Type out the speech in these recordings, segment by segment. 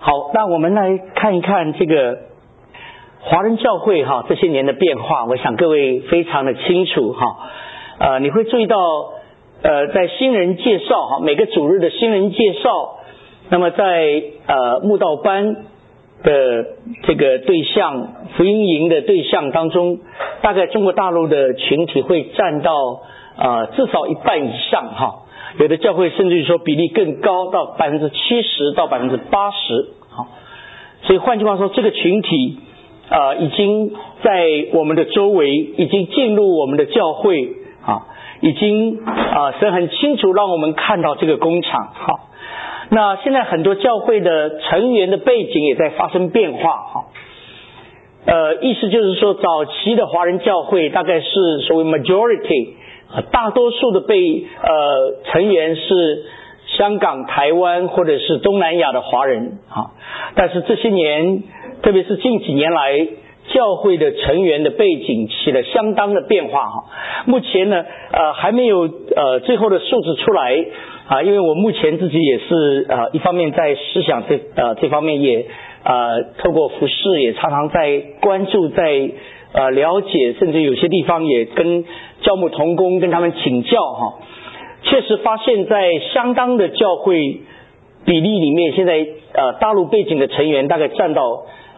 好，那我们来看一看这个华人教会这些年的变化，我想各位非常的清楚你会注意到在新人介绍每个主日的新人介绍，那么在慕道班的这个对象，福音营的对象当中，大概中国大陆的群体会占到至少一半以上有的教会甚至于说比例更高，到70%到80%所以换句话说，这个群体已经在我们的周围，已经进入我们的教会已经神很清楚让我们看到这个工厂那现在很多教会的成员的背景也在发生变化意思就是说，早期的华人教会大概是所谓 majority， 大多数的成员是香港、台湾或者是东南亚的华人但是这些年，特别是近几年来，教会的成员的背景起了相当的变化目前呢还没有最后的数字出来因为我目前自己也是一方面在思想这方面也透过服事也常常在关注，在了解，甚至有些地方也跟教牧同工跟他们请教确实发现在相当的教会比例里面，现在大陆背景的成员大概占到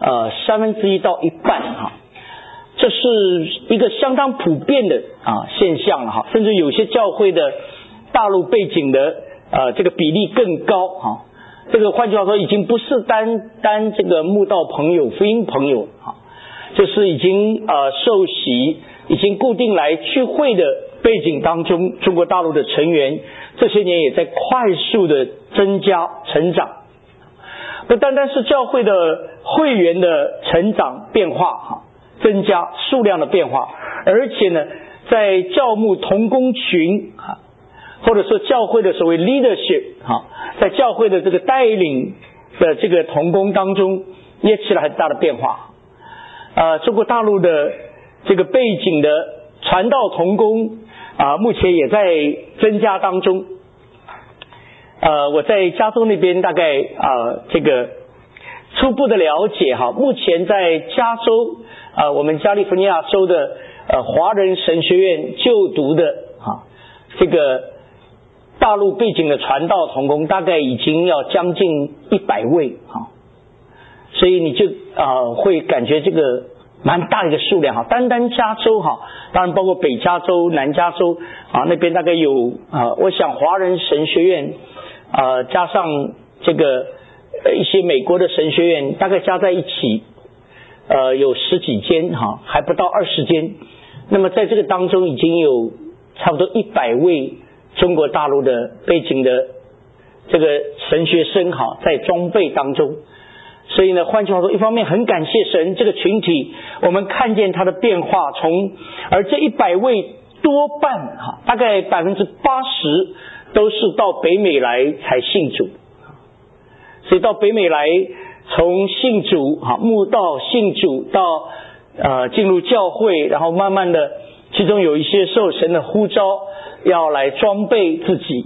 1/3到一半这是一个相当普遍的现象甚至有些教会的大陆背景的这个比例更高这个换句话说，已经不是单这个慕道朋友、福音朋友就是已经受洗，已经固定来聚会的背景当中，中国大陆的成员这些年也在快速的增加成长。不单单是教会的会员的成长变化增加数量的变化，而且呢在教牧同工群或者说教会的所谓 leadership 在教会的这个带领的这个同工当中也起了很大的变化中国大陆的这个背景的传道同工目前也在增加当中我在加州那边大概这个初步的了解目前在加州我们加利福尼亚州的华人神学院就读的这个大陆背景的传道同工大概已经要将近100位所以你就会感觉这个蛮大的一个数量单单加州当然包括北加州、南加州那边大概有我想华人神学院加上这个一些美国的神学院大概加在一起有10几间还不到20间，那么在这个当中已经有差不多100位中国大陆的背景的这个神学生在装备当中。所以呢，换句话说，一方面很感谢神这个群体，我们看见它的变化，而这100位多半大概80%都是到北美来才信主，所以到北美来从信主慕道信主到进入教会，然后慢慢的其中有一些受神的呼召要来装备自己，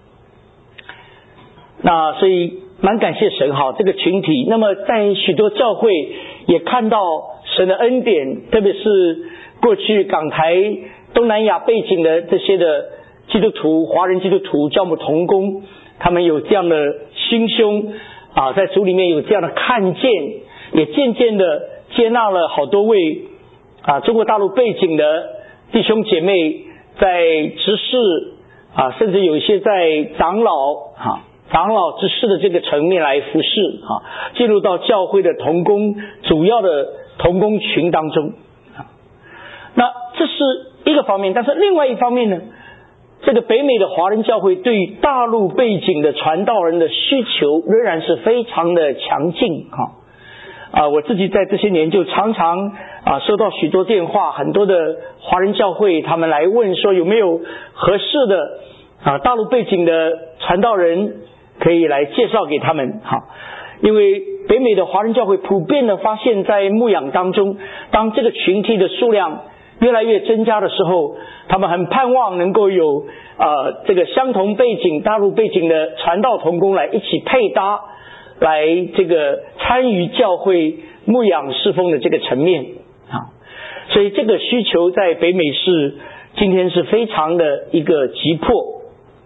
那所以蛮感谢神这个群体。那么在许多教会也看到神的恩典，特别是过去港台东南亚背景的这些的基督徒、华人基督徒教牧同工，他们有这样的心胸在主里面有这样的看见，也渐渐的接纳了好多位中国大陆背景的弟兄姐妹，在执事甚至有一些在长老执事的这个层面来服侍进入到教会的同工主要的同工群当中那这是一个方面。但是另外一方面呢，这个北美的华人教会对于大陆背景的传道人的需求仍然是非常的强劲我自己在这些年就常常收到许多电话，很多的华人教会他们来问说有没有合适的大陆背景的传道人可以来介绍给他们因为北美的华人教会普遍的发现，在牧养当中，当这个群体的数量越来越增加的时候，他们很盼望能够有这个相同背景大陆背景的传道同工来一起配搭， 来这个参与教会牧养侍奉的这个层面啊，所以这个需求在北美市今天是非常的一个急迫。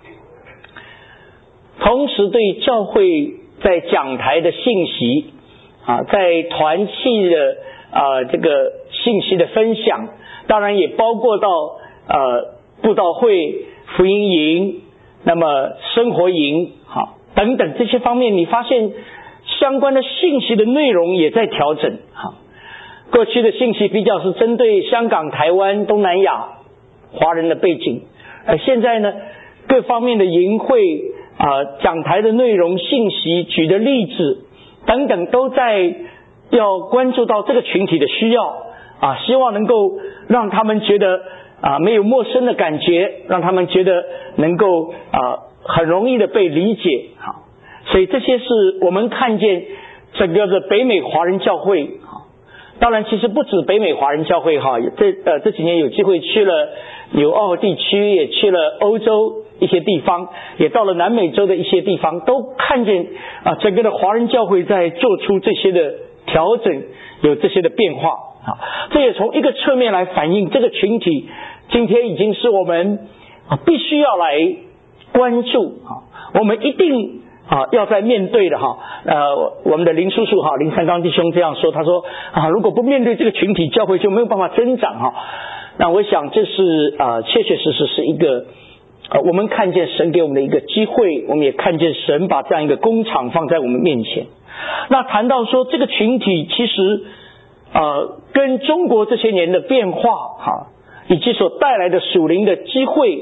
同时对教会在讲台的信息啊，在团契的这个信息的分享，当然也包括到布道会、福音营，那么生活营好等等这些方面，你发现相关的信息的内容也在调整。好，过去的信息比较是针对香港、台湾、东南亚华人的背景，而现在呢，各方面的营会讲台的内容、信息、举的例子等等，都在要关注到这个群体的需要希望能够让他们觉得没有陌生的感觉，让他们觉得能够很容易的被理解。好，所以这些是我们看见整个的北美华人教会。当然其实不止北美华人教会这几年有机会去了纽澳地区，也去了欧洲一些地方，也到了南美洲的一些地方，都看见整个的华人教会在做出这些的调整，有这些的变化。这也从一个侧面来反映这个群体今天已经是我们必须要来关注我们一定要在面对的我们的林叔叔林三刚弟兄这样说，他说如果不面对这个群体，教会就没有办法增长那我想这是确确实实是一个我们看见神给我们的一个机会，我们也看见神把这样一个工厂放在我们面前。那谈到说这个群体其实跟中国这些年的变化以及所带来的属灵的机会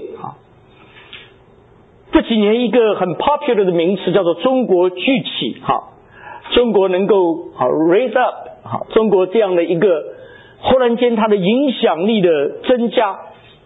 这几年一个很 popular 的名词叫做中国聚起中国能够raise up 中国这样的一个忽然间它的影响力的增加。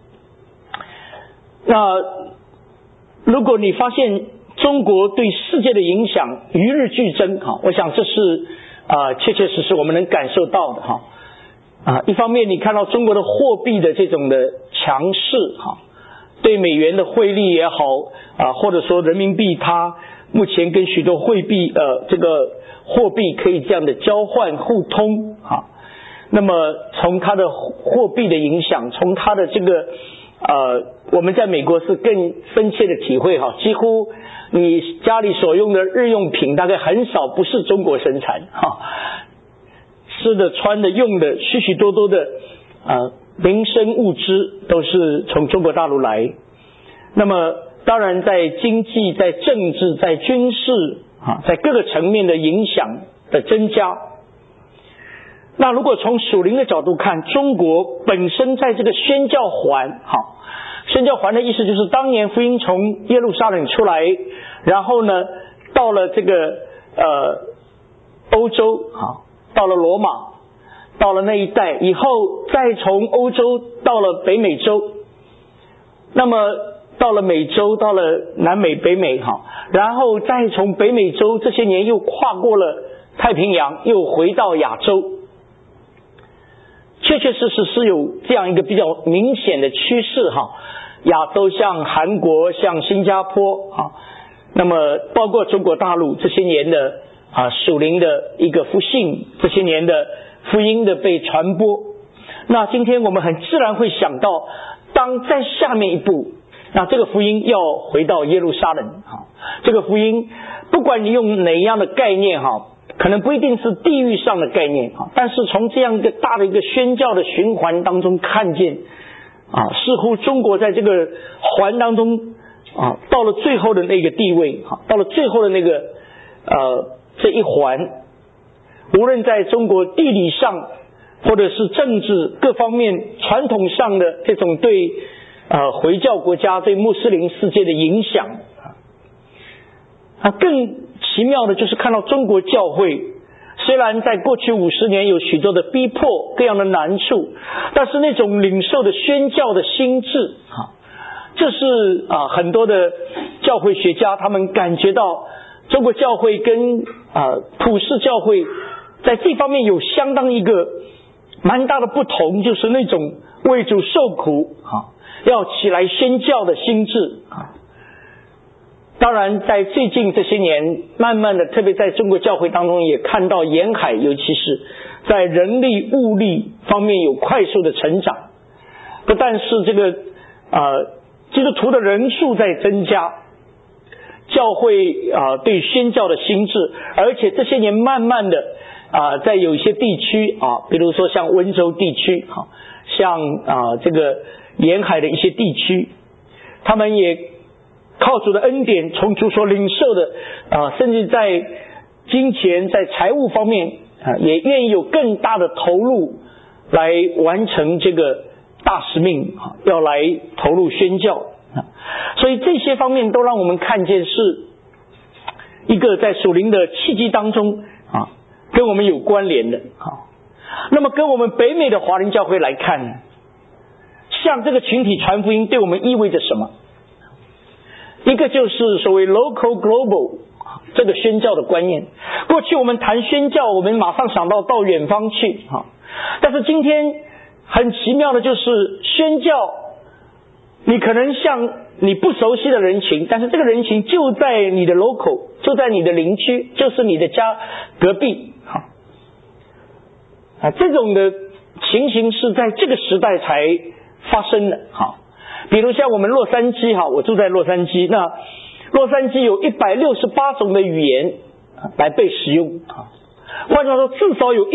那如果你发现中国对世界的影响与日俱增我想这是确确实实我们能感受到的一方面你看到中国的货币的这种的强势对美元的汇率也好或者说人民币它目前跟许多汇币这个货币可以这样的交换互通那么从它的货币的影响，从它的这个我们在美国是更深切的体会几乎你家里所用的日用品大概很少不是中国生产吃的穿的用的许许多多的民生物资都是从中国大陆来。那么当然在经济、在政治、在军事在各个层面的影响的增加。那如果从属灵的角度看，中国本身在这个宣教环宣教环的意思就是当年福音从耶路撒冷出来，然后呢到了这个欧洲到了罗马，到了那一带以后，再从欧洲到了北美洲，那么到了美洲，到了南美、北美然后再从北美洲这些年又跨过了太平洋，又回到亚洲。确确实实是有这样一个比较明显的趋势亚洲像韩国、像新加坡那么包括中国大陆这些年的属灵的一个复兴，这些年的福音的被传播。那今天我们很自然会想到，当在下面一步，那这个福音要回到耶路撒冷这个福音不管你用哪样的概念可能不一定是地域上的概念但是从这样一个大的一个宣教的循环当中看见似乎中国在这个环当中到了最后的那个地位到了最后的那个这一环，无论在中国地理上或者是政治各方面传统上的这种对回教国家对穆斯林世界的影响更奇妙的就是看到中国教会虽然在过去50年有许多的逼迫各样的难处，但是那种领受的宣教的心智这是很多的教会学家他们感觉到中国教会跟普世教会在这方面有相当一个蛮大的不同，就是那种为主受苦要起来宣教的心智当然在最近这些年，慢慢的特别在中国教会当中也看到沿海尤其是在人力物力方面有快速的成长，不但是这个基督徒的人数在增加，教会对宣教的心智，而且这些年慢慢的在有一些地区比如说像温州地区像这个沿海的一些地区，他们也靠主的恩典，从主所领受的甚至在金钱在财务方面也愿意有更大的投入来完成这个大使命，要来投入宣教。所以这些方面都让我们看见是一个在属灵的契机当中跟我们有关联的。那么跟我们北美的华人教会来看，向这个群体传福音对我们意味着什么？一个就是所谓 local global 这个宣教的观念。过去我们谈宣教，我们马上想到远方去但是今天很奇妙的就是宣教，你可能像你不熟悉的人群，但是这个人群就在你的 local， 就在你的邻居，就是你的家隔壁这种的情形是在这个时代才发生的比如像我们洛杉矶我住在洛杉矶，那洛杉矶有168种的语言来被使用换句话说，至少有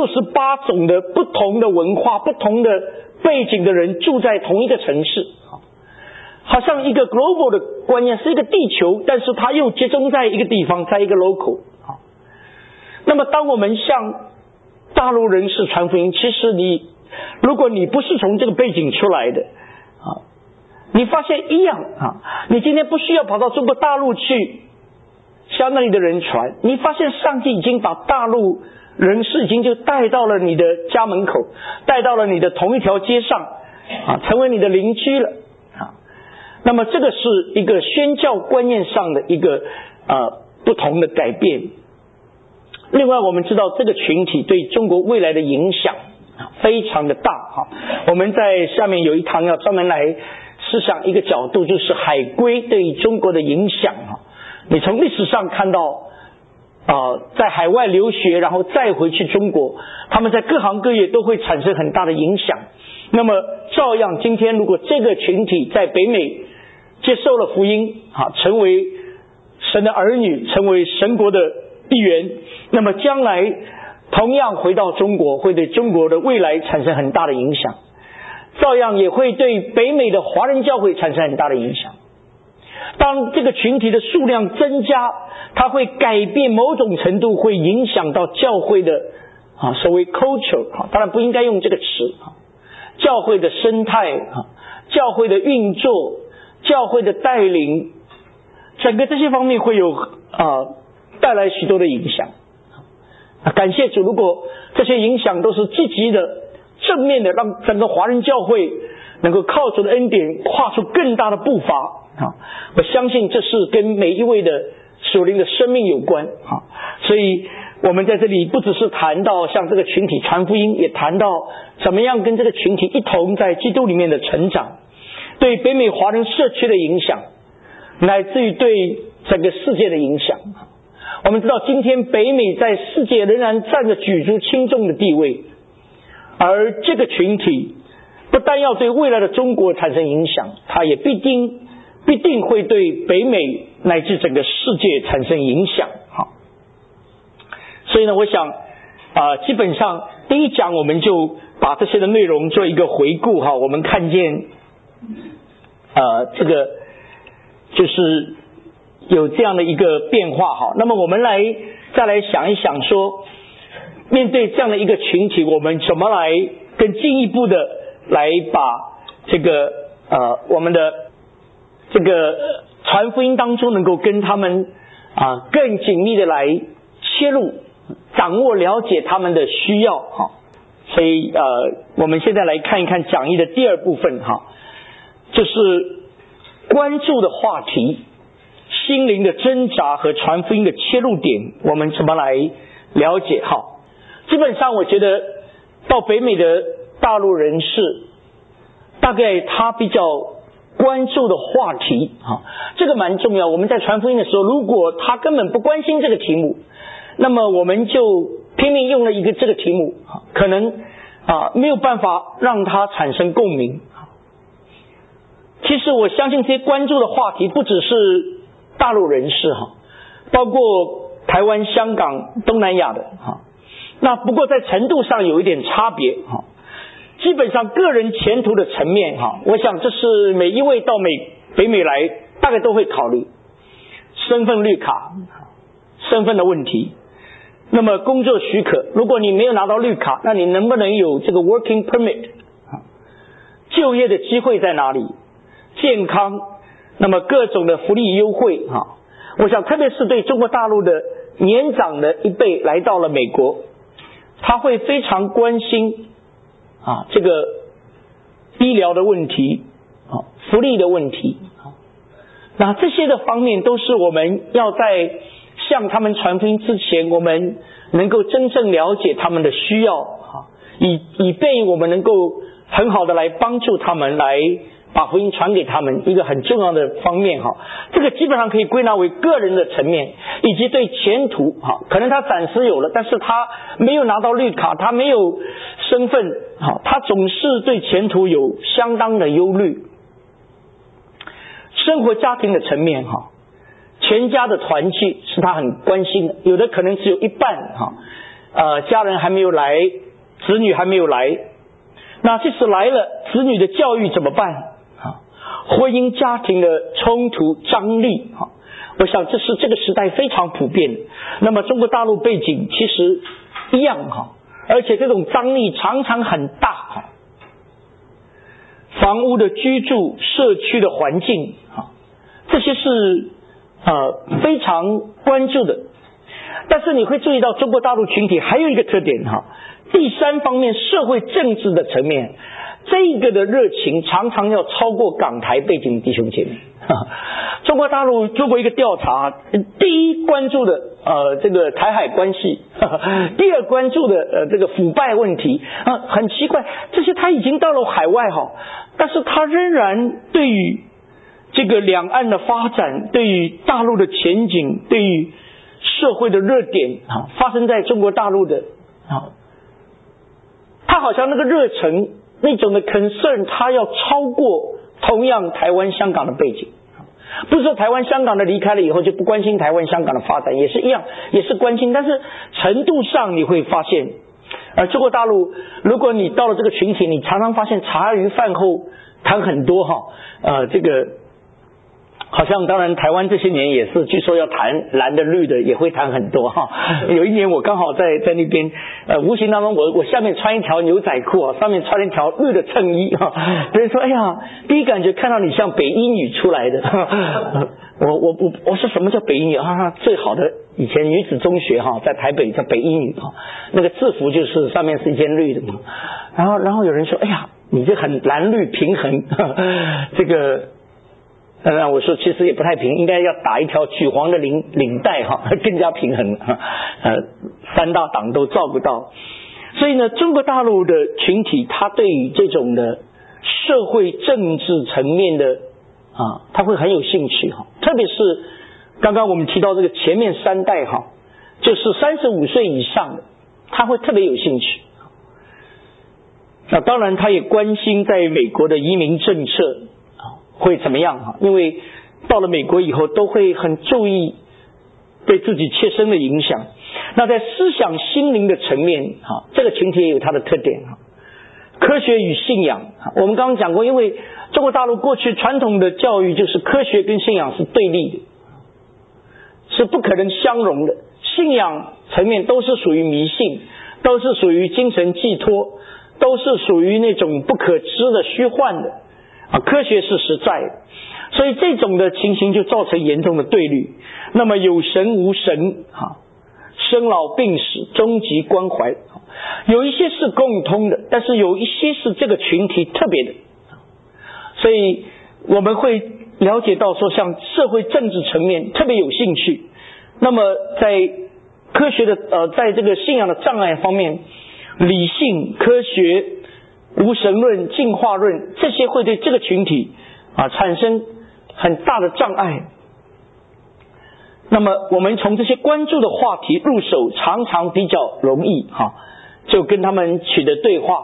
168种的不同的文化、不同的背景的人住在同一个城市，好像一个 global 的观念，是一个地球，但是它又集中在一个地方，在一个 local。那么当我们向大陆人士传福音，其实如果你不是从这个背景出来的你发现一样你今天不需要跑到中国大陆去向那里的人传，你发现上帝已经把大陆人士已经就带到了你的家门口，带到了你的同一条街上成为你的邻居了那么这个是一个宣教观念上的一个不同的改变。另外我们知道这个群体对中国未来的影响非常的大我们在下面有一堂要专门来思想一个角度，就是海归对中国的影响你从历史上看到在海外留学然后再回去中国，他们在各行各业都会产生很大的影响。那么照样今天如果这个群体在北美接受了福音成为神的儿女，成为神国的一员，那么将来同样回到中国，会对中国的未来产生很大的影响，照样也会对北美的华人教会产生很大的影响。当这个群体的数量增加，它会改变某种程度，会影响到教会的所谓 culture 当然不应该用这个词教会的生态教会的运作，教会的带领，整个这些方面会有带来许多的影响感谢主，如果这些影响都是积极的正面的，让整个华人教会能够靠主的恩典跨出更大的步伐我相信这是跟每一位的属灵的生命有关所以我们在这里不只是谈到向这个群体传福音，也谈到怎么样跟这个群体一同在基督里面的成长，对北美华人社区的影响，乃至于对整个世界的影响。我们知道今天北美在世界仍然占着举足轻重的地位，而这个群体不但要对未来的中国产生影响，它也必定会对北美乃至整个世界产生影响所以呢，我想基本上第一讲我们就把这些的内容做一个回顾我们看见这个就是有这样的一个变化那么我们再来想一想说，面对这样的一个群体，我们怎么来更进一步的来把这个我们的这个传福音当中能够跟他们更紧密的来切入，掌握了解他们的需要所以我们现在来看一看讲义的第二部分就是关注的话题，心灵的挣扎和传福音的切入点，我们怎么来了解基本上我觉得到北美的大陆人士，大概他比较关注的话题这个蛮重要。我们在传福音的时候，如果他根本不关心这个题目，那么我们就拼命用了一个这个题目，可能没有办法让他产生共鸣。其实我相信这些关注的话题不只是大陆人士包括台湾、香港、东南亚的那不过在程度上有一点差别基本上个人前途的层面我想这是每一位到北美来大概都会考虑身份绿卡、身份的问题。那么工作许可，如果你没有拿到绿卡，那你能不能有这个 working permit？ 就业的机会在哪里？健康，那么各种的福利优惠我想特别是对中国大陆的年长的一辈来到了美国，他会非常关心这个医疗的问题福利的问题那这些的方面都是我们要在向他们传福音之前，我们能够真正了解他们的需要以便我们能够很好的来帮助他们，来把福音传给他们，一个很重要的方面这个基本上可以归纳为个人的层面，以及对前途可能他暂时有了，但是他没有拿到绿卡，他没有身份他总是对前途有相当的忧虑。生活家庭的层面全家的团聚是他很关心的，有的可能只有一半家人还没有来，子女还没有来，那即使来了，子女的教育怎么办婚姻家庭的冲突张力我想这是这个时代非常普遍的。那么中国大陆背景其实一样而且这种张力常常很大房屋的居住、社区的环境这些是非常关注的。但是你会注意到中国大陆群体还有一个特点第三方面，社会政治的层面，这个的热情常常要超过港台背景的弟兄姐妹中国大陆做过一个调查，第一关注的这个台海关系第二关注的这个腐败问题很奇怪，这些他已经到了海外但是他仍然对于这个两岸的发展，对于大陆的前景，对于社会的热点发生在中国大陆的他好像那个热忱，那种的 concern 他要超过同样台湾香港的背景。不是说台湾香港的离开了以后就不关心台湾香港的发展，也是一样，也是关心，但是程度上你会发现中国大陆如果你到了这个群体，你常常发现茶余饭后谈很多这个好像当然台湾这些年也是据说要谈蓝的绿的也会谈很多有一年我刚好在那边无形当中我下面穿一条牛仔裤上面穿一条绿的衬衣别人说哎呀，第一感觉看到你像北一女出来的我说什么叫北一女最好的以前女子中学在台北叫北一女那个制服就是上面是一件绿的然后有人说哎呀你这很蓝绿平衡这个我说其实也不太平，应该要打一条橘黄的领带更加平衡三大党都照顾到。所以呢中国大陆的群体他对于这种的社会政治层面的他会很有兴趣特别是刚刚我们提到这个前面三代就是35岁以上的他会特别有兴趣。那当然他也关心在美国的移民政策会怎么样因为到了美国以后都会很注意对自己切身的影响。那在思想心灵的层面这个群体也有它的特点科学与信仰我们刚刚讲过，因为中国大陆过去传统的教育就是科学跟信仰是对立的，是不可能相容的。信仰层面都是属于迷信，都是属于精神寄托，都是属于那种不可知的虚幻的科学是实在的。所以这种的情形就造成严重的对立。那么有神无神生老病死终极关怀有一些是共通的，但是有一些是这个群体特别的。所以我们会了解到说像社会政治层面特别有兴趣。那么在科学的在这个信仰的障碍方面，理性科学无神论进化论这些会对这个群体产生很大的障碍。那么我们从这些关注的话题入手，常常比较容易就跟他们取得对话。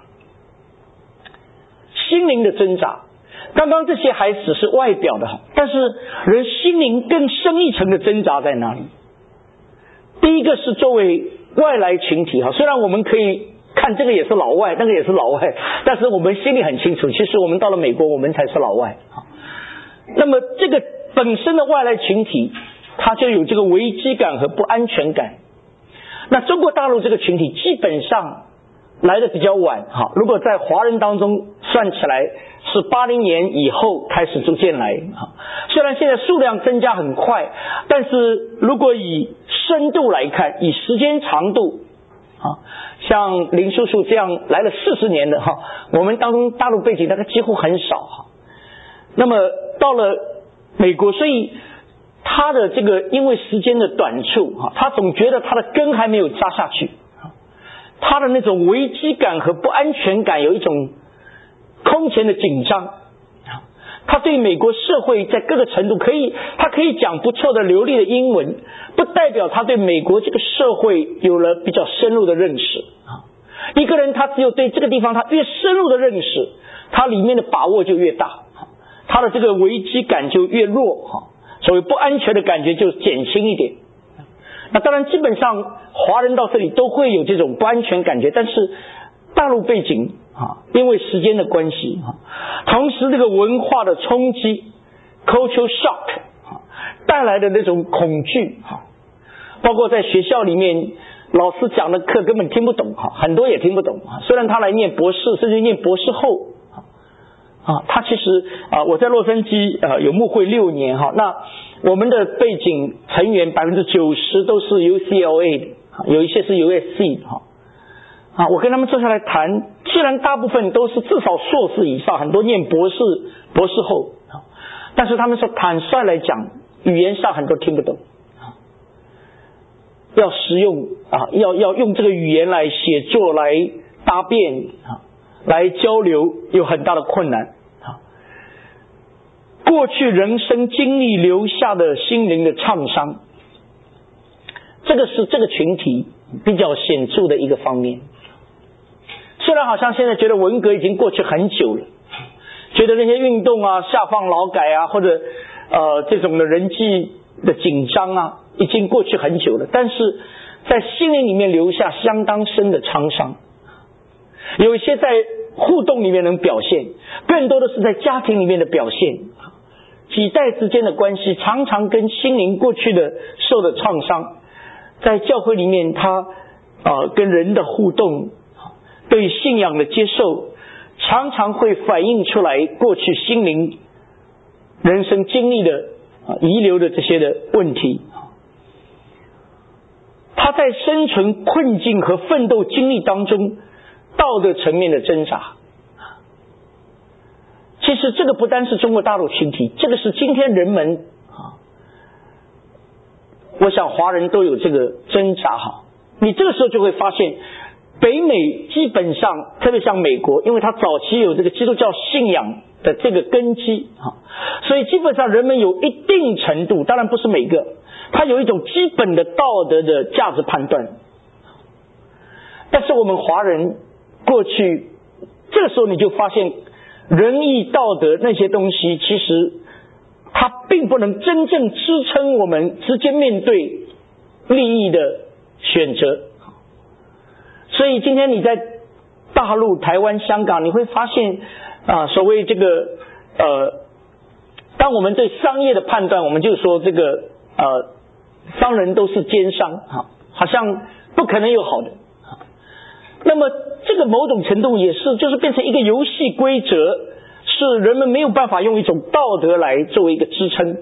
心灵的挣扎，刚刚这些还只是外表的，但是人心灵更深一层的挣扎在哪里？第一个是作为外来群体，虽然我们可以看这个也是老外，那个也是老外，但是我们心里很清楚，其实我们到了美国，我们才是老外。那么这个本身的外来群体，他就有这个危机感和不安全感。那中国大陆这个群体基本上来的比较晚，如果在华人当中算起来是80年以后开始逐渐来。虽然现在数量增加很快，但是如果以深度来看，以时间长度，像林叔叔这样来了40年的我们当中大陆背景大概几乎很少。那么到了美国，所以他的这个因为时间的短促，他总觉得他的根还没有扎下去，他的那种危机感和不安全感有一种空前的紧张。他对美国社会在各个程度他可以讲不错的流利的英文，不代表他对美国这个社会有了比较深入的认识。一个人他只有对这个地方他越深入的认识，他里面的把握就越大，他的这个危机感就越弱，所谓不安全的感觉就减轻一点。那当然基本上华人到这里都会有这种不安全感觉，但是大陆背景因为时间的关系，同时这个文化的冲击 cultural shock 带来的那种恐惧，包括在学校里面老师讲的课根本听不懂，很多也听不懂。虽然他来念博士甚至念博士后，他其实我在洛杉矶有牧会6年，那我们的背景成员90%都是 UCLA 的，有一些是 USC 的。我跟他们坐下来谈，虽然大部分都是至少硕士以上，很多念博士博士后，但是他们说坦率来讲，语言上很多听不懂，要实用要用这个语言来写作来答辩来交流有很大的困难。过去人生经历留下的心灵的创伤，这个是这个群体比较显著的一个方面。虽然好像现在觉得文革已经过去很久了，觉得那些运动下放劳改或者这种的人际的紧张已经过去很久了，但是在心灵里面留下相当深的创伤。有一些在互动里面能表现，更多的是在家庭里面的表现。几代之间的关系常常跟心灵过去的受的创伤，在教会里面他跟人的互动，对信仰的接受，常常会反映出来过去心灵人生经历的遗留的这些的问题。他在生存困境和奋斗经历当中道德层面的挣扎。其实这个不单是中国大陆群体，这个是今天人们我想华人都有这个挣扎。你这个时候就会发现北美基本上特别像美国，因为它早期有这个基督教信仰的这个根基，所以基本上人们有一定程度，当然不是每个，他有一种基本的道德的价值判断。但是我们华人过去这个时候你就发现仁义道德那些东西，其实它并不能真正支撑我们直接面对利益的选择。所以今天你在大陆、台湾、香港，你会发现所谓这个当我们对商业的判断，我们就说这个商人都是奸商，好像不可能有好的。那么这个某种程度也是就是变成一个游戏规则，是人们没有办法用一种道德来作为一个支撑。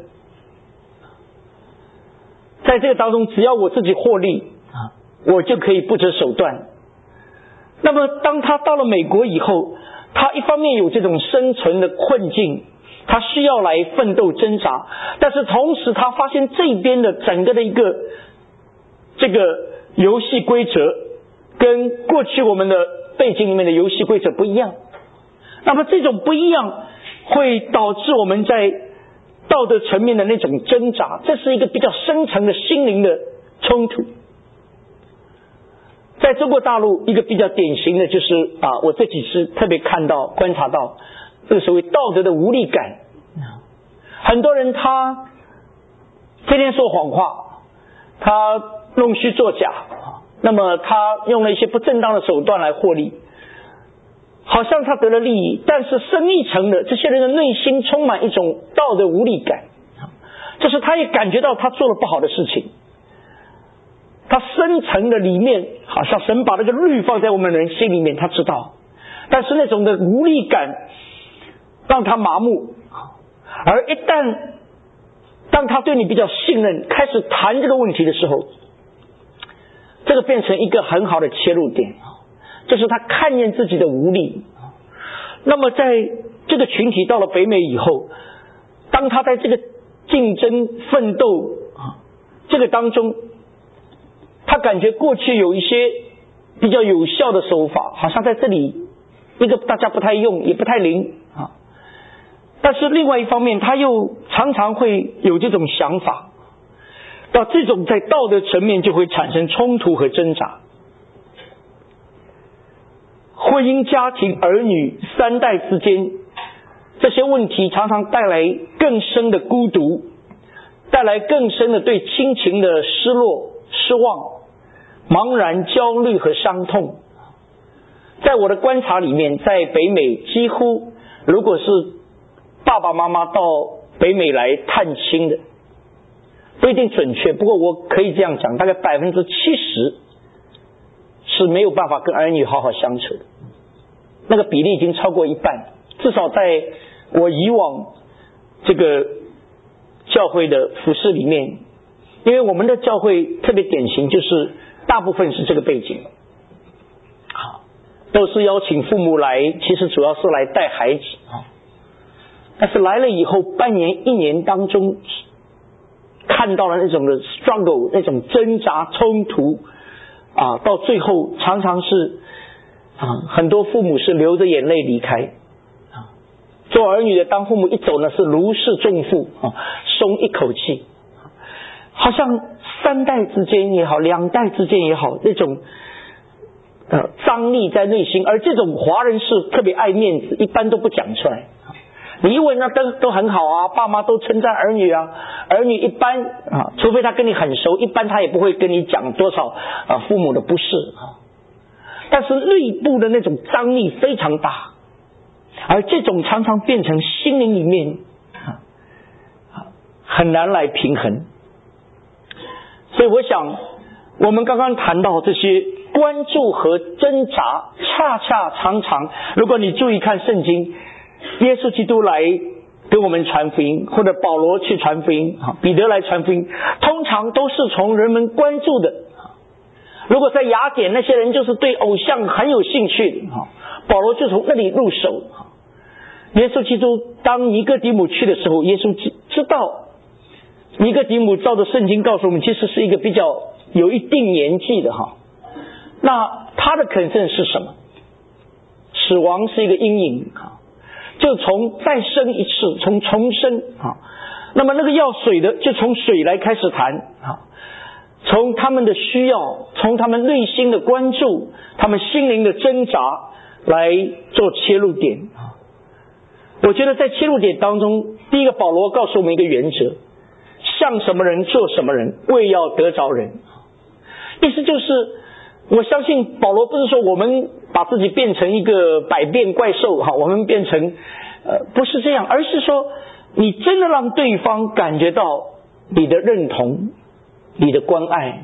在这个当中，只要我自己获利我就可以不择手段。那么当他到了美国以后，他一方面有这种生存的困境，他需要来奋斗挣扎，但是同时他发现这边的整个的一个这个游戏规则跟过去我们的背景里面的游戏规则不一样。那么这种不一样会导致我们在道德层面的那种挣扎，这是一个比较深层的心灵的冲突。在中国大陆，一个比较典型的就是我这几次特别观察到这个所谓道德的无力感。很多人他天天说谎话，他弄虚作假，那么他用了一些不正当的手段来获利，好像他得了利益，但是深一层的这些人的内心充满一种道德无力感，就是他也感觉到他做了不好的事情，他深层的里面好像神把这个律放在我们人心里面，他知道，但是那种的无力感让他麻木，而一旦当他对你比较信任，开始谈这个问题的时候，这个变成一个很好的切入点，就是他看见自己的无力。那么在这个群体到了北美以后，当他在这个竞争奋斗这个当中，他感觉过去有一些比较有效的手法，好像在这里一个大家不太用，也不太灵但是另外一方面，他又常常会有这种想法，到这种在道德层面就会产生冲突和挣扎。婚姻、家庭、儿女三代之间，这些问题常常带来更深的孤独，带来更深的对亲情的失落、失望、茫然、焦虑和伤痛。在我的观察里面，在北美几乎如果是爸爸妈妈到北美来探亲的，不一定准确，不过我可以这样讲，大概70%是没有办法跟儿女好好相处的，那个比例已经超过一半，至少在我以往这个教会的服事里面，因为我们的教会特别典型，就是大部分是这个背景，都是邀请父母来，其实主要是来带孩子但是来了以后半年1年当中，看到了那种的 struggle， 那种挣扎冲突到最后常常是很多父母是流着眼泪离开做儿女的，当父母一走呢，是如释重负松一口气，好像3代之间也好，2代之间也好，那种张力在内心，而这种华人是特别爱面子，一般都不讲出来。你一问都很好爸妈都称赞儿女儿女一般除非他跟你很熟，一般他也不会跟你讲多少父母的不是但是内部的那种张力非常大，而这种常常变成心灵里面很难来平衡。所以我想我们刚刚谈到这些关注和挣扎，恰恰常常如果你注意看圣经，耶稣基督来给我们传福音，或者保罗去传福音，彼得来传福音，通常都是从人们关注的。如果在雅典，那些人就是对偶像很有兴趣，保罗就从那里入手。耶稣基督当尼哥底母去的时候，耶稣知道尼哥底母照着圣经告诉我们，其实是一个比较有一定年纪的那他的concern是什么？死亡是一个阴影就从再生一次，从重生那么那个要水的，就从水来开始谈从他们的需要，从他们内心的关注，他们心灵的挣扎来做切入点我觉得在切入点当中，第一个保罗告诉我们一个原则，像什么人做什么人，为要得着人。意思就是我相信保罗不是说我们把自己变成一个百变怪兽我们变成不是这样，而是说你真的让对方感觉到你的认同，你的关爱。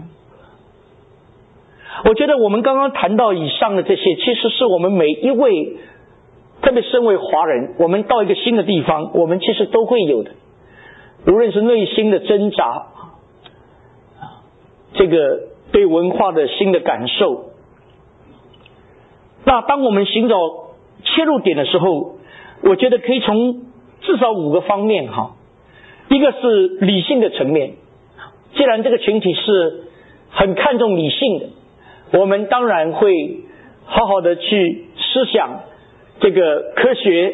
我觉得我们刚刚谈到以上的这些，其实是我们每一位，特别身为华人，我们到一个新的地方，我们其实都会有的，无论是内心的挣扎，这个对文化的新的感受。那当我们寻找切入点的时候，我觉得可以从至少5个方面一个是理性的层面，既然这个群体是很看重理性的，我们当然会好好的去思想这个科学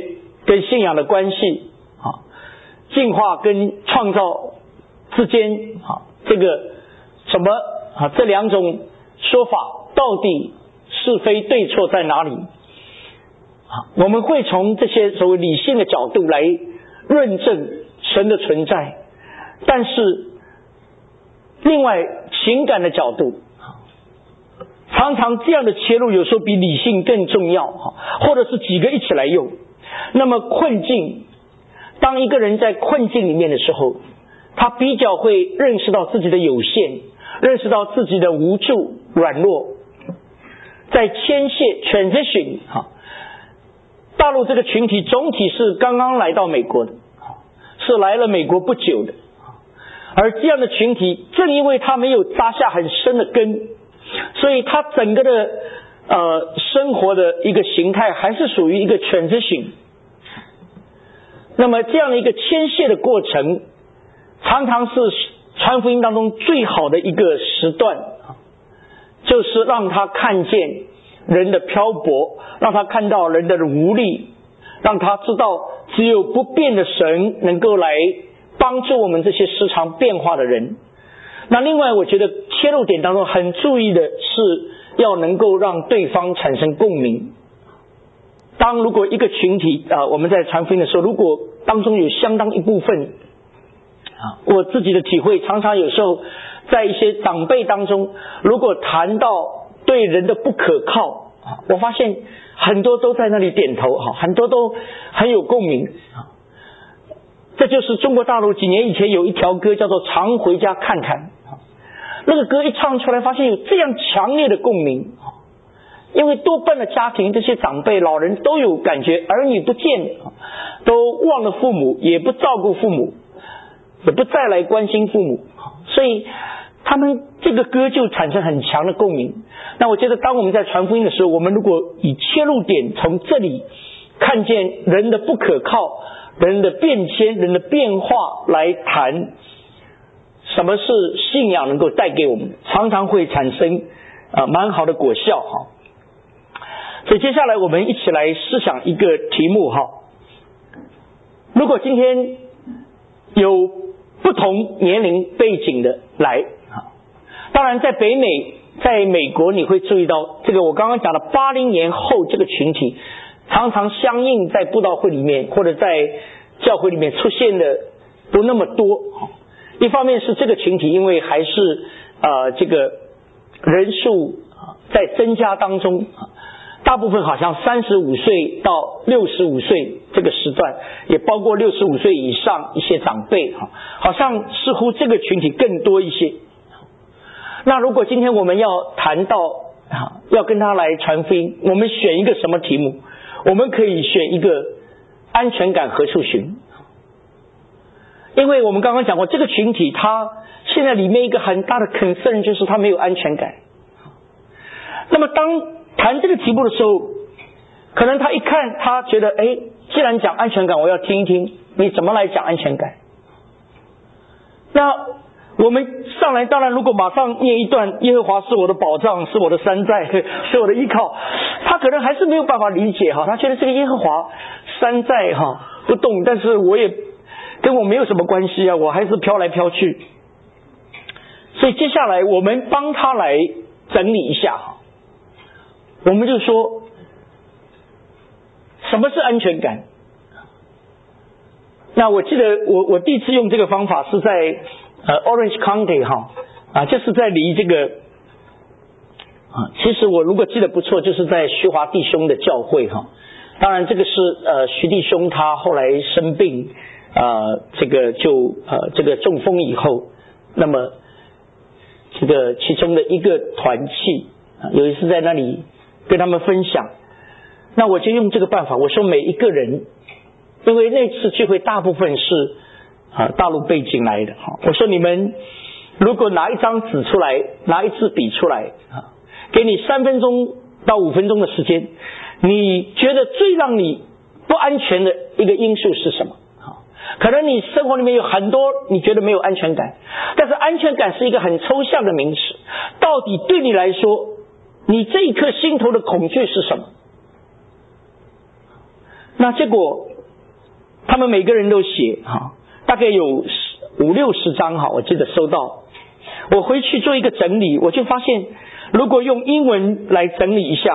跟信仰的关系进化跟创造之间这个什么这两种说法到底是非对错在哪里？我们会从这些所谓理性的角度来论证神的存在，但是另外情感的角度，常常这样的切入有时候比理性更重要，或者是几个一起来用。那么困境，当一个人在困境里面的时候，他比较会认识到自己的有限，认识到自己的无助软弱。在牵线 transition 大陆这个群体总体是刚刚来到美国的，是来了美国不久的，而这样的群体正因为他没有扎下很深的根，所以他整个的生活的一个形态还是属于一个 transition。 那么这样的一个牵线的过程常常是传福音当中最好的一个时段，就是让他看见人的漂泊，让他看到人的无力，让他知道只有不变的神能够来帮助我们这些时常变化的人。那另外我觉得切入点当中很注意的是要能够让对方产生共鸣。如果一个群体我们在传福音的时候，如果当中有相当一部分我自己的体会，常常有时候在一些长辈当中，如果谈到对人的不可靠，我发现很多都在那里点头，很多都很有共鸣。这就是中国大陆几年以前有一条歌叫做常回家看看，那个歌一唱出来发现有这样强烈的共鸣，因为多半的家庭这些长辈老人都有感觉儿女不见，都忘了父母，也不照顾父母，也不再来关心父母，所以他们这个歌就产生很强的共鸣。那我觉得当我们在传福音的时候，我们如果以切入点从这里看见人的不可靠，人的变迁，人的变化来谈什么是信仰能够带给我们，常常会产生蛮好的果效。所以接下来我们一起来思想一个题目。如果今天有不同年龄背景的来，当然在北美，在美国你会注意到这个我刚刚讲的80年后这个群体常常相应在布道会里面或者在教会里面出现的不那么多。一方面是这个群体因为还是这个人数在增加当中，大部分好像35岁到65岁这个时段，也包括65岁以上一些长辈，好像似乎这个群体更多一些。那如果今天我们要谈到要跟他来传福音，我们选一个什么题目？我们可以选一个安全感何处寻。因为我们刚刚讲过，这个群体他现在里面一个很大的 concern 就是他没有安全感。那么当谈这个题目的时候，可能他一看他觉得既然讲安全感，我要听一听你怎么来讲安全感。那我们上来当然如果马上念一段耶和华是我的保障，是我的山寨，是我的依靠，他可能还是没有办法理解，他觉得这个耶和华山寨不动，但是我也跟我没有什么关系我还是飘来飘去。所以接下来我们帮他来整理一下，我们就说什么是安全感。那我记得我第一次用这个方法是在Orange County 就是在离这个其实我如果记得不错就是在徐华弟兄的教会当然这个是徐弟兄他后来生病这个就这个中风以后，那么这个其中的一个团契有一次在那里跟他们分享，那我就用这个办法，我说每一个人，因为那次聚会大部分是大陆背景来的，我说你们如果拿一张纸出来，拿一支笔出来，给你3分钟到5分钟的时间，你觉得最让你不安全的一个因素是什么？可能你生活里面有很多你觉得没有安全感，但是安全感是一个很抽象的名词，到底对你来说你这一刻心头的恐惧是什么？那结果他们每个人都写大概有50-60张我记得收到。我回去做一个整理，我就发现如果用英文来整理一下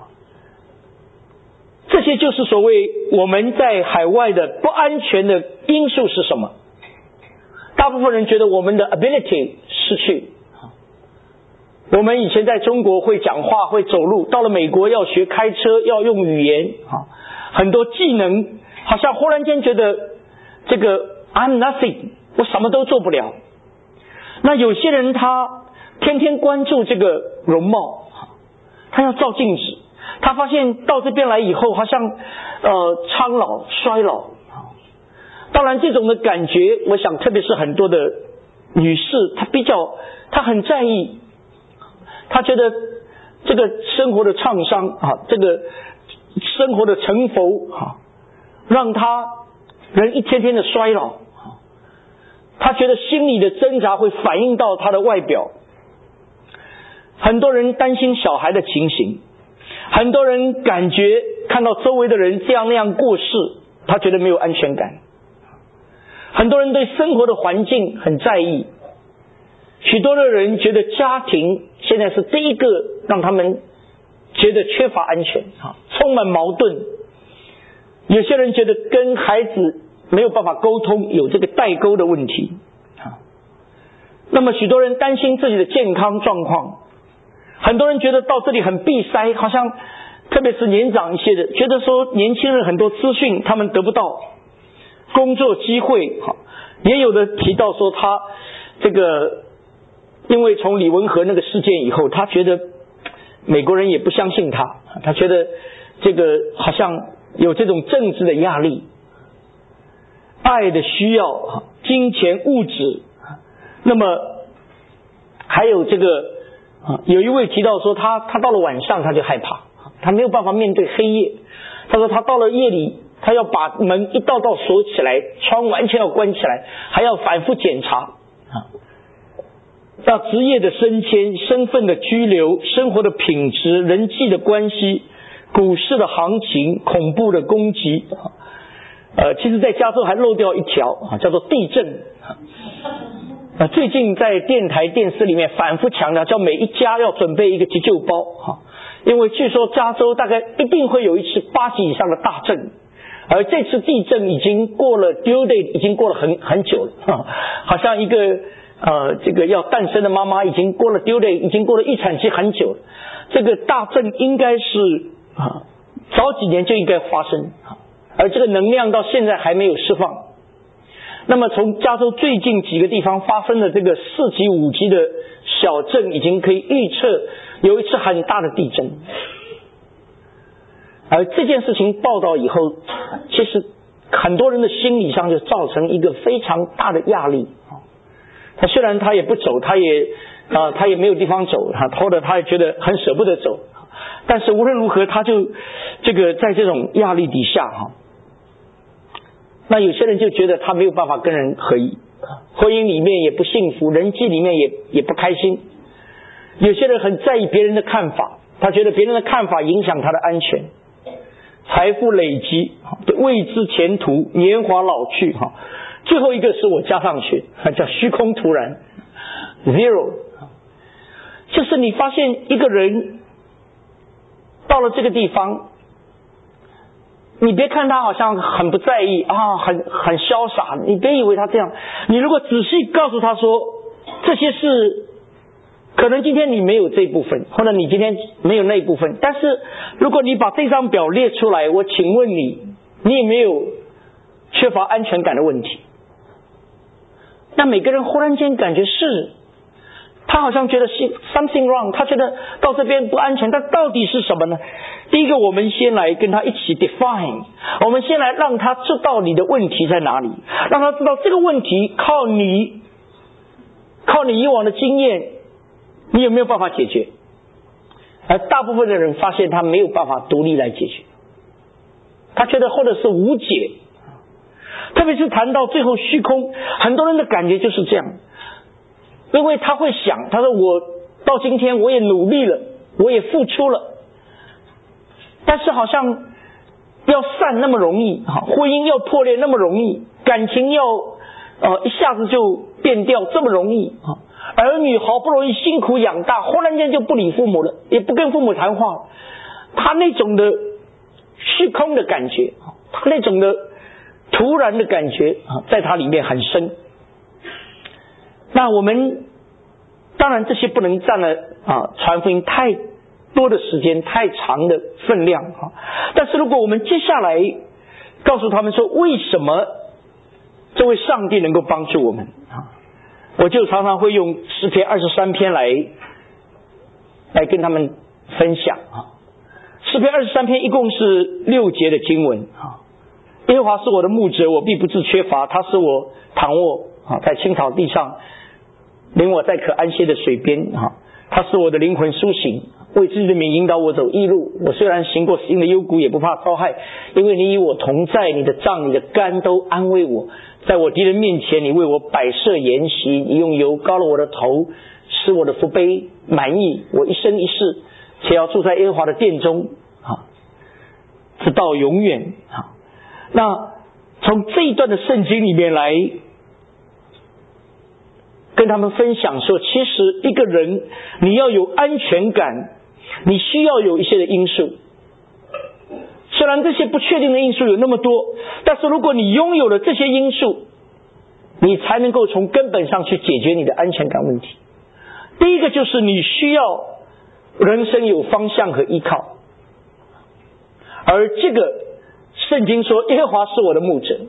这些就是所谓我们在海外的不安全的因素是什么。大部分人觉得我们的 ability 失去，我们以前在中国会讲话会走路，到了美国要学开车要用语言很多技能好像忽然间觉得这个 I'm nothing， 我什么都做不了。那有些人他天天关注这个容貌，他要照镜子，他发现到这边来以后好像苍老衰老。当然这种的感觉我想特别是很多的女士她很在意，她觉得这个生活的创伤这个生活的沉浮让她人一天天的衰老，她觉得心里的挣扎会反映到她的外表。很多人担心小孩的情形，很多人感觉看到周围的人这样那样过世，他觉得没有安全感。很多人对生活的环境很在意，许多的人觉得家庭现在是第一个让他们觉得缺乏安全充满矛盾。有些人觉得跟孩子没有办法沟通，有这个代沟的问题那么许多人担心自己的健康状况，很多人觉得到这里很闭塞，好像特别是年长一些的觉得说年轻人很多资讯他们得不到，工作机会也有的提到说他这个因为从李文和那个事件以后，他觉得美国人也不相信他，他觉得这个好像有这种政治的压力，爱的需要，金钱物质。那么还有这个有一位提到说他到了晚上他就害怕，他没有办法面对黑夜。他说他到了夜里他要把门一道道锁起来，窗完全要关起来，还要反复检查到职业的升迁，身份的居留，生活的品质，人际的关系，股市的行情，恐怖的攻击其实在加州还漏掉一条叫做地震最近在电台电视里面反复强调，叫每一家要准备一个急救包因为据说加州大概一定会有一次8级以上的大震，而这次地震已经过了 due date， 已经过了很久了好像一个这个要诞生的妈妈已经过了 due date， 已经过了预产期很久了。这个大震应该是早几年就应该发生，而这个能量到现在还没有释放。那么从加州最近几个地方发生的这个4级5级的小震，已经可以预测有一次很大的地震。而这件事情报道以后，其实很多人的心理上就造成一个非常大的压力。他虽然他也不走，他也没有地方走，或者他也觉得很舍不得走，但是无论如何他就这个在这种压力底下那有些人就觉得他没有办法跟人合一，婚姻里面也不幸福，人际里面也不开心。有些人很在意别人的看法，他觉得别人的看法影响他的安全，财富累积，未知前途，年华老去最后一个是我加上去叫虚空突然 zero， 就是你发现一个人到了这个地方，你别看他好像很不在意很潇洒，你别以为他这样，你如果仔细告诉他说这些事可能今天你没有这一部分，或者你今天没有那一部分，但是如果你把这张表列出来，我请问你有没有缺乏安全感的问题？那每个人忽然间感觉是，他好像觉得 something wrong， 他觉得到这边不安全，但到底是什么呢？第一个，我们先来跟他一起 define， 我们先来让他知道你的问题在哪里，让他知道这个问题靠你以往的经验，你有没有办法解决？而大部分的人发现他没有办法独立来解决，他觉得或者是无解。特别是谈到最后虚空，很多人的感觉就是这样，因为他会想，他说我到今天我也努力了，我也付出了，但是好像要散那么容易，婚姻要破裂那么容易，感情要一下子就变掉这么容易，儿女好不容易辛苦养大，忽然间就不理父母了，也不跟父母谈话，他那种的虚空的感觉，他那种的突然的感觉在他里面很深。那我们当然这些不能占了传福音太多的时间，太长的分量，但是如果我们接下来告诉他们说为什么这位上帝能够帮助我们，我就常常会用诗篇23篇来跟他们分享。诗篇23篇一共是6节的经文。耶和华是我的牧者，我必不致缺乏，他使我躺卧在青草地上，领我在可安歇的水边，他使我的灵魂苏醒，为自己的名引导我走义路。我虽然行过死荫的幽谷，也不怕遭害，因为你与我同在，你的杖你的竿都安慰我。在我敌人面前，你为我摆设筵席，你用油膏了我的头，使我的福杯满溢。我一生一世且要住在耶和华的殿中直到永远。那从这一段的圣经里面来跟他们分享说，其实一个人你要有安全感，你需要有一些的因素。虽然这些不确定的因素有那么多，但是如果你拥有了这些因素，你才能够从根本上去解决你的安全感问题。第一个就是你需要人生有方向和依靠，而这个圣经说耶和华是我的牧者。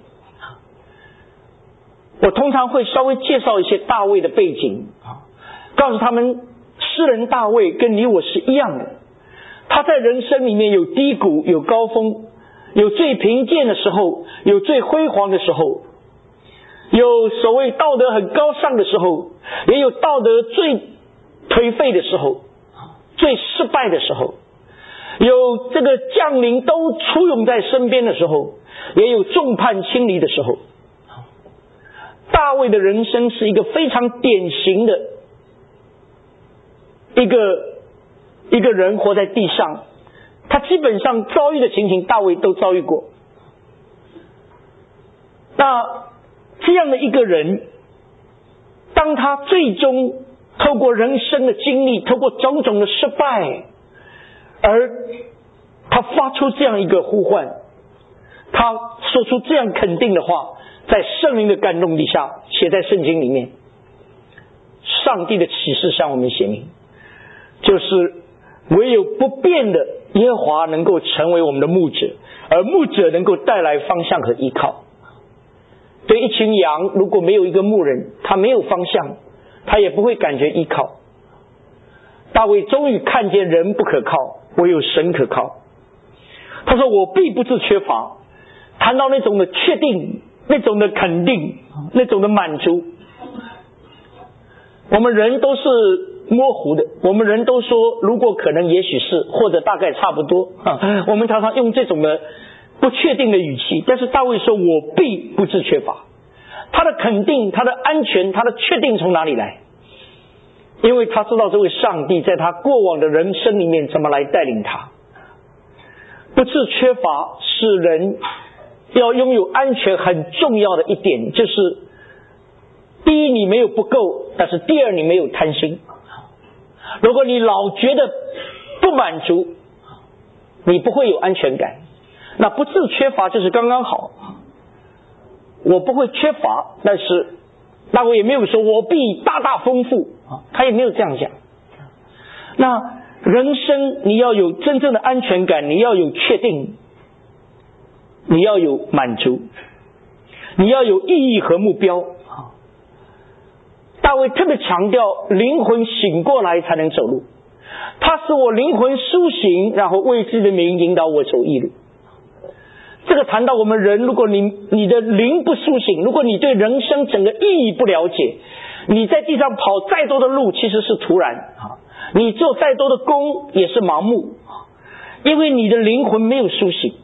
我通常会稍微介绍一些大卫的背景，告诉他们诗人大卫跟你我是一样的，他在人生里面有低谷，有高峰，有最贫贱的时候，有最辉煌的时候，有所谓道德很高尚的时候，也有道德最颓废的时候，最失败的时候，有这个将领都簇拥在身边的时候，也有众叛亲离的时候。大卫的人生是一个非常典型的一个人活在地上，他基本上遭遇的情形大卫都遭遇过。那这样的一个人，当他最终透过人生的经历，透过种种的失败，而他发出这样一个呼唤，他说出这样肯定的话，在圣灵的感动底下写在圣经里面。上帝的启示向我们显明，就是唯有不变的耶和华能够成为我们的牧者，而牧者能够带来方向和依靠。对一群羊，如果没有一个牧人，他没有方向，他也不会感觉依靠。大卫终于看见人不可靠，唯有神可靠。他说我必不致缺乏，谈到那种的确定，那种的肯定，那种的满足。我们人都是模糊的，我们人都说如果可能也许是，或者大概差不多，我们常常用这种的不确定的语气。但是大卫说我必不致缺乏，他的肯定，他的安全，他的确定从哪里来？因为他知道这位上帝在他过往的人生里面怎么来带领他。不致缺乏是人要拥有安全很重要的一点，就是第一你没有不够，但是第二你没有贪心。如果你老觉得不满足，你不会有安全感。那不致缺乏就是刚刚好，我不会缺乏，但是大卫也没有说我必大大丰富，他也没有这样讲。那人生你要有真正的安全感，你要有确定，你要有满足，你要有意义和目标。大卫特别强调灵魂醒过来才能走路，他使我灵魂苏醒，然后为自己的名引导我走义路。这个谈到我们人，如果你的灵不苏醒，如果你对人生整个意义不了解，你在地上跑再多的路其实是徒然，你做再多的功也是盲目，因为你的灵魂没有苏醒。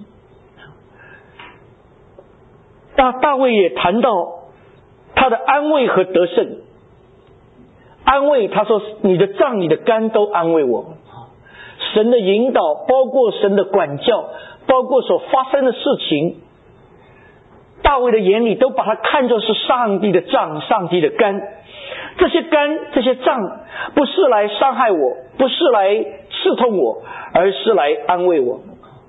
那大卫也谈到他的安慰和得胜。安慰，他说你的杖你的竿都安慰我。神的引导包括神的管教， 包括所发生的事情，大卫的眼里都把它看作是上帝的杖，上帝的竿。这些竿这些杖不是来伤害我，不是来刺痛我，而是来安慰我。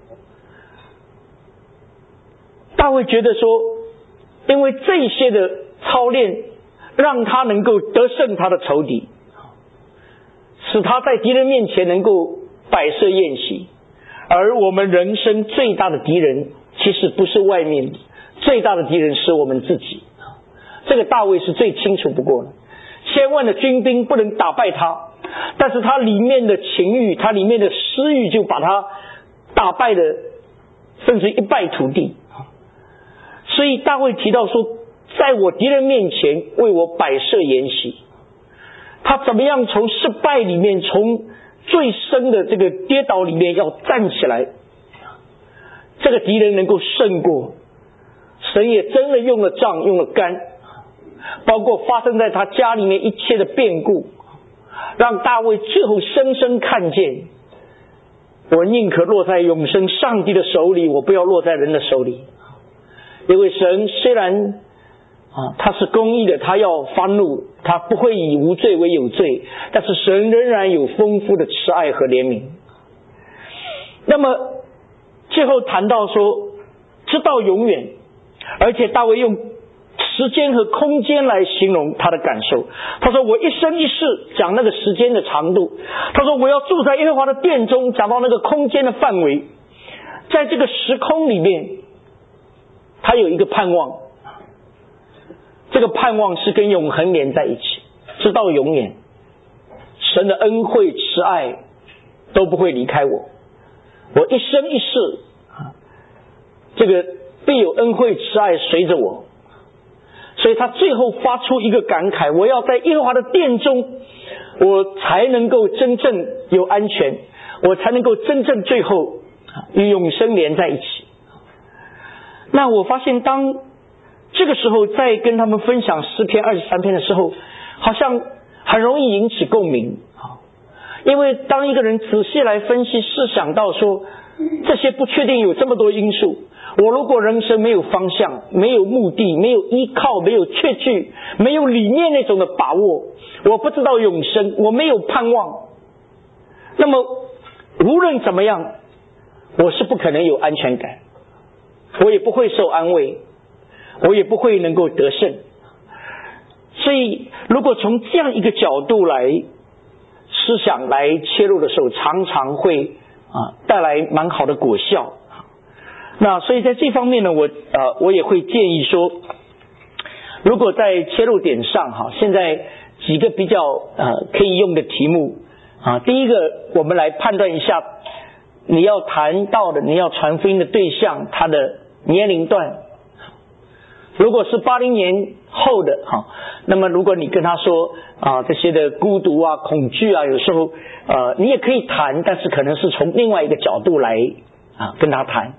大卫觉得说，因为这些的操练让他能够得胜他的仇敌，使他在敌人面前能够摆设宴席。而我们人生最大的敌人其实不是外面，最大的敌人是我们自己。这个大卫是最清楚不过的，千万的军兵不能打败他，但是他里面的情欲，他里面的私欲就把他打败的甚至一败涂地。所以大卫提到说，在我敌人面前为我摆设筵席。他怎么样从失败里面，从最深的这个跌倒里面要站起来，这个敌人能够胜过。神也真的用了杖，用了竿，包括发生在他家里面一切的变故，让大卫最后深深看见，我宁可落在永生上帝的手里，我不要落在人的手里。因为神虽然他是公义的，他要发怒，他不会以无罪为有罪，但是神仍然有丰富的慈爱和怜悯。那么最后谈到说直到永远，而且大卫用时间和空间来形容他的感受。他说我一生一世，讲那个时间的长度。他说我要住在耶和华的殿中，讲到那个空间的范围。在这个时空里面，他有一个盼望，这个盼望是跟永恒连在一起，直到永远。神的恩惠慈爱都不会离开我，我一生一世这个必有恩惠慈爱随着我。所以他最后发出一个感慨，我要在耶和华的殿中，我才能够真正有安全，我才能够真正最后与永生连在一起。那我发现当这个时候在跟他们分享诗篇23篇的时候，好像很容易引起共鸣。因为当一个人仔细来分析试想到说，这些不确定有这么多因素，我如果人生没有方向，没有目的，没有依靠，没有确据，没有里面那种的把握，我不知道永生，我没有盼望，那么无论怎么样，我是不可能有安全感，我也不会受安慰，我也不会能够得胜。所以如果从这样一个角度来思想来切入的时候，常常会带来蛮好的果效。那所以在这方面呢，我也会建议说，如果在切入点上现在几个比较可以用的题目第一个，我们来判断一下你要谈到的，你要传福音的对象，他的年龄段。如果是80年后的那么如果你跟他说这些的孤独恐惧有时候你也可以谈，但是可能是从另外一个角度来跟他谈。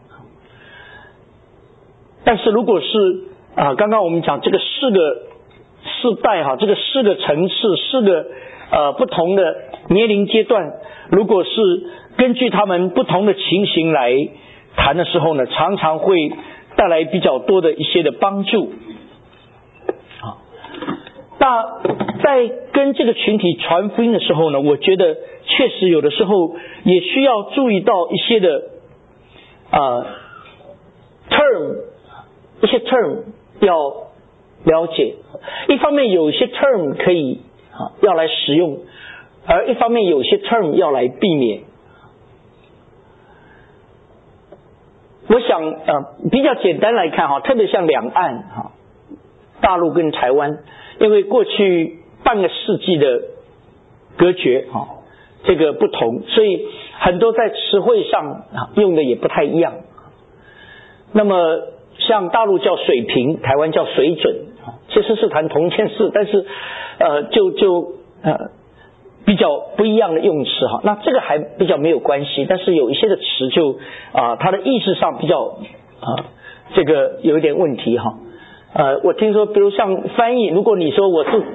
但是如果是刚刚我们讲这个4个世代这个4个层次，4个不同的年龄阶段，如果是根据他们不同的情形来谈的时候呢，常常会带来比较多的一些的帮助。那在跟这个群体传福音的时候呢，我觉得确实有的时候也需要注意到一些的term， 一些 term 要了解。一方面有一些 term 可以要来使用，而一方面有些 term 要来避免。我想比较简单来看特别像两岸大陆跟台湾，因为过去半个世纪的隔绝这个不同，所以很多在词汇上用的也不太一样。那么像大陆叫水平，台湾叫水准，其实是谈同一件事，但是就比较不一样的用词那这个还比较没有关系，但是有一些的词就它的意识上比较这个有一点问题我听说比如像翻译，如果你说我是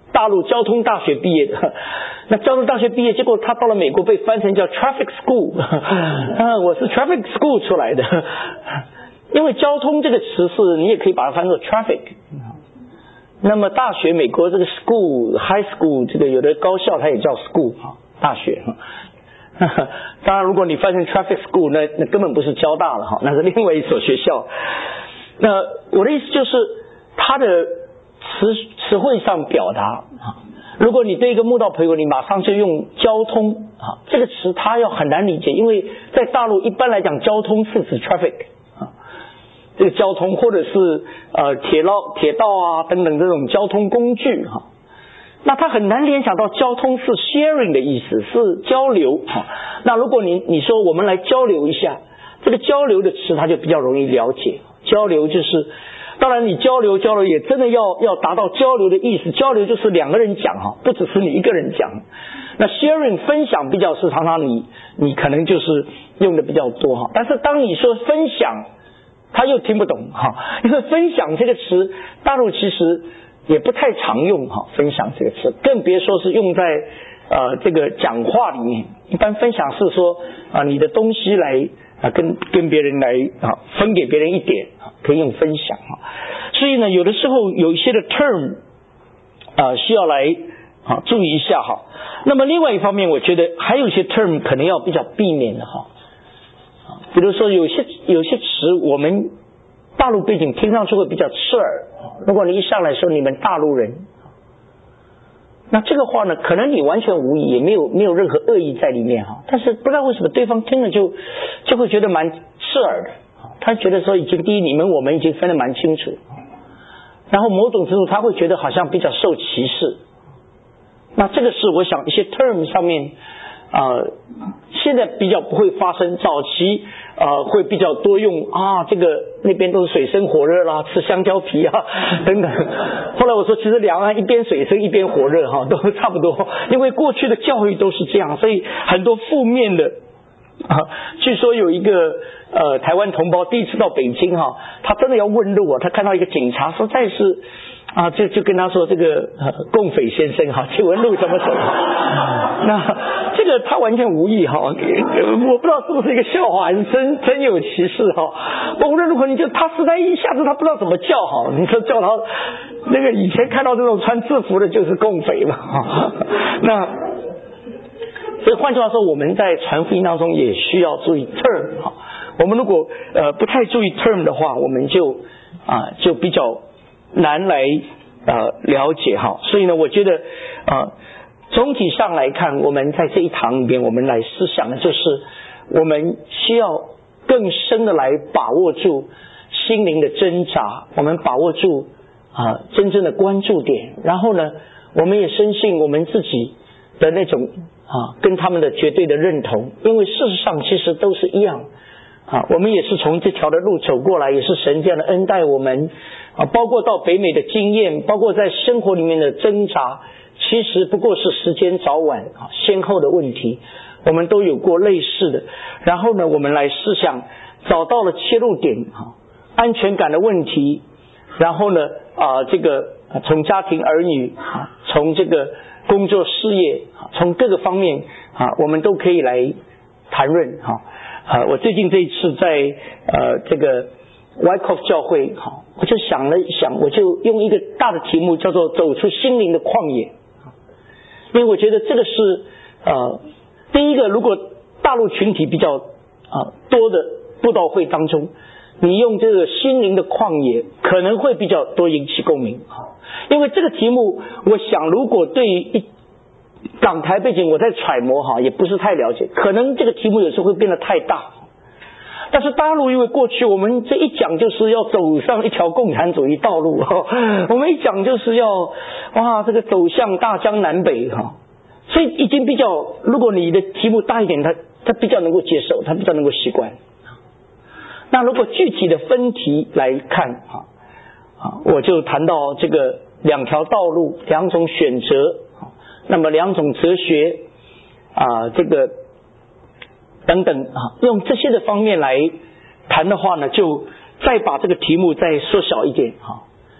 大陆交通大学毕业的，那交通大学毕业，结果他到了美国被翻成叫 traffic school， 我是 traffic school 出来的，因为交通这个词是你也可以把它翻作 traffic。那么大学美国这个 school high school 这个有的高校它也叫 school 大学，当然如果你翻成 traffic school 那根本不是交大了哈，那是另外一所学校。那我的意思就是它的词汇上表达，如果你对一个慕道朋友你马上就用交通这个词，他要很难理解，因为在大陆一般来讲交通是指 traffic，这个交通或者是铁道啊等等这种交通工具那他很难联想到交通是 sharing 的意思，是交流那如果你说我们来交流一下，这个交流的词他就比较容易了解。交流就是当然你交流也真的要达到交流的意思，交流就是两个人讲不只是你一个人讲。那 sharing 分享比较是常常你可能就是用的比较多但是当你说分享他又听不懂因为分享这个词大陆其实也不太常用分享这个词，更别说是用在这个讲话里面。一般分享是说你的东西来跟别人来分给别人一点可以用分享所以呢有的时候有一些的 term 需要来注意一下那么另外一方面我觉得还有一些 term 可能要比较避免的比如说有些词我们大陆背景听上去会比较刺耳，如果你一上来说你们大陆人，那这个话呢可能你完全无意，也没有任何恶意在里面但是不知道为什么对方听了就会觉得蛮刺耳的，他觉得说已经第一我们已经分得蛮清楚，然后某种程度他会觉得好像比较受歧视。那这个是我想一些 term 上面现在比较不会发生，早期会比较多用这个那边都是水深火热啦，吃香蕉皮等等。后来我说其实两岸一边水深一边火热都差不多，因为过去的教育都是这样，所以很多负面的据说有一个台湾同胞第一次到北京他真的要问路他看到一个警察实在是就跟他说这个共匪先生请问路怎么走那这个他完全无意我不知道是不是一个笑话还是真有其事无论如何他实在一下子他不知道怎么叫你说叫他那个以前看到这种穿制服的就是共匪嘛那所以换句话说我们在传福音当中也需要注意 term 我们如果不太注意 term 的话，我们就比较难来了解所以呢我觉得总体上来看，我们在这一堂里边我们来思想的就是我们需要更深的来把握住心灵的挣扎，我们把握住真正的关注点，然后呢我们也深信我们自己的那种跟他们的绝对的认同，因为事实上其实都是一样我们也是从这条的路走过来，也是神这样的恩待我们包括到北美的经验，包括在生活里面的挣扎，其实不过是时间早晚先后的问题，我们都有过类似的。然后呢我们来思想找到了切入点安全感的问题，然后呢这个从家庭儿女从这个工作事业从各个方面我们都可以来谈论我最近这一次在这个 Wyckoff 教会我就想了一想，我就用一个大的题目叫做走出心灵的旷野。因为我觉得这个是第一个，如果大陆群体比较多的布道会当中，你用这个心灵的旷野可能会比较多引起共鸣因为这个题目我想如果对于港台背景我在揣摩也不是太了解，可能这个题目有时候会变得太大。但是大陆因为过去我们这一讲就是要走上一条共产主义道路我们一讲就是要这个走向大江南北所以已经比较，如果你的题目大一点，他比较能够接受，他比较能够习惯。那如果具体的分题来看我就谈到这个两条道路，两种选择，那么两种哲学这个等等用这些的方面来谈的话呢，就再把这个题目再缩小一点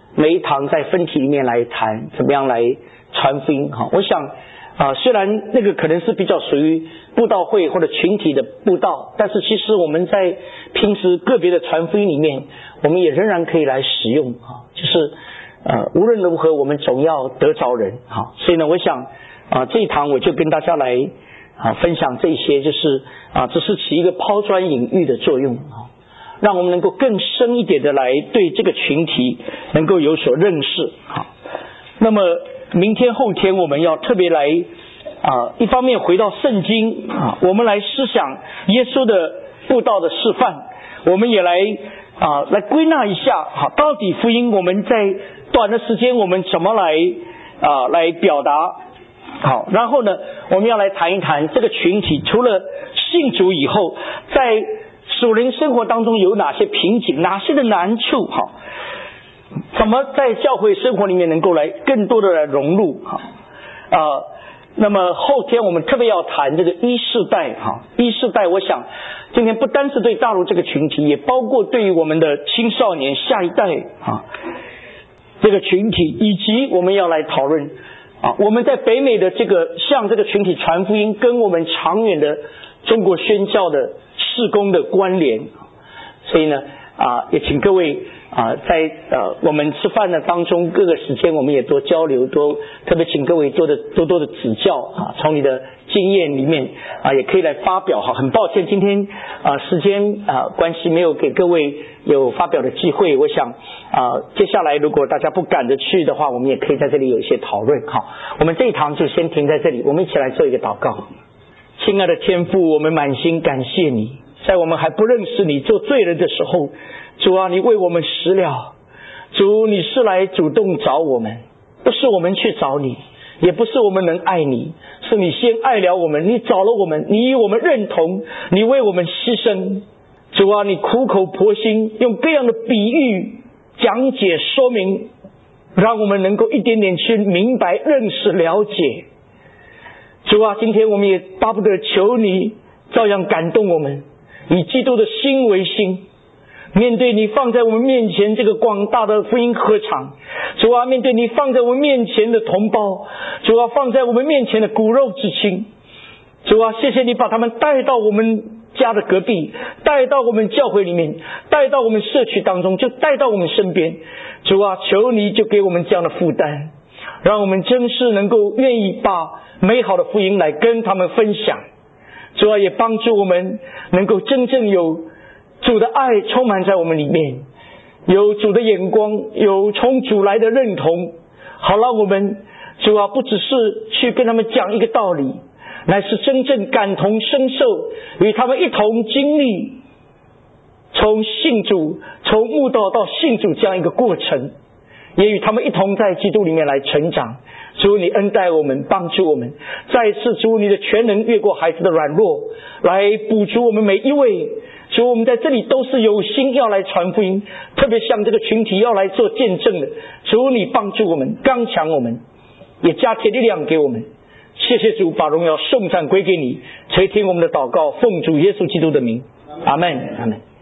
每一堂在分体里面来谈怎么样来传福音。我想虽然那个可能是比较属于布道会或者群体的布道，但是其实我们在平时个别的传福音里面，我们也仍然可以来使用就是无论如何我们总要得着人所以呢，我想这一堂我就跟大家来分享这些，就是只是起一个抛砖引玉的作用让我们能够更深一点的来对这个群体能够有所认识那么明天后天我们要特别来一方面回到圣经我们来思想耶稣的布道的示范，我们也来归纳一下到底福音我们在短的时间我们怎么来表达然后呢，我们要来谈一谈这个群体除了信主以后，在属灵生活当中有哪些瓶颈，哪些的难处怎么在教会生活里面能够来更多的来融入那么后天我们特别要谈这个一世代一世代，我想今天不单是对大陆这个群体，也包括对于我们的青少年下一代这个群体，以及我们要来讨论我们在北美的向这个群体传福音跟我们长远的中国宣教的事工的关联。所以呢也请各位在我们吃饭的当中各个时间我们也多交流，特别请各位多多的指教从你的经验里面也可以来发表很抱歉今天时间关系没有给各位有发表的机会，我想接下来如果大家不赶着去的话，我们也可以在这里有一些讨论我们这一堂就先停在这里，我们一起来做一个祷告。亲爱的天父，我们满心感谢你，在我们还不认识你做罪人的时候，主啊，你为我们死了，主，你是来主动找我们，不是我们去找你，也不是我们能爱你，是你先爱了我们，你找了我们，你与我们认同，你为我们牺牲。主啊，你苦口婆心用各样的比喻讲解说明，让我们能够一点点去明白认识了解。主啊，今天我们也巴不得求你照样感动我们，以基督的心为心，面对你放在我们面前这个广大的福音合场，主啊，面对你放在我们面前的同胞，主啊，放在我们面前的骨肉至亲，主啊，谢谢你把他们带到我们家的隔壁，带到我们教会里面，带到我们社区当中，就带到我们身边。主啊，求你就给我们这样的负担，让我们真是能够愿意把美好的福音来跟他们分享。主啊，也帮助我们能够真正有主的爱充满在我们里面，有主的眼光，有从主来的认同，好让我们主啊不只是去跟他们讲一个道理，乃是真正感同身受，与他们一同经历从信主，从慕道到信主这样一个过程，也与他们一同在基督里面来成长。主，你恩待我们，帮助我们，再次主你的全能越过孩子的软弱，来补足我们每一位。主，我们在这里都是有心要来传福音，特别像这个群体要来做见证的。主，你帮助我们，刚强我们，也加添力量给我们。谢谢主，把荣耀颂赞归给你，垂听我们的祷告，奉主耶稣基督的名，阿们，阿们。